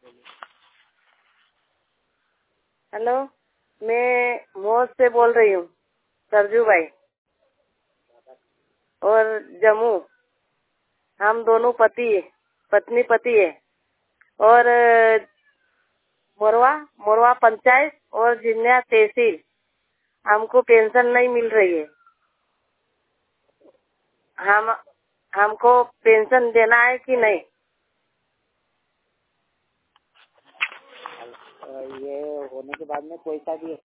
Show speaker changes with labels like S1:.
S1: Hello, मैं मौज से बोल रही हूँ, सरजू भाई। और जम्मू, हम दोनों पत्नी पति है। और मोरवा पंचायत और जिन्या तहसील, हमको पेंशन नहीं मिल रही है। हमको पेंशन देना है कि नहीं?
S2: ये होने के बाद में कोई सा भी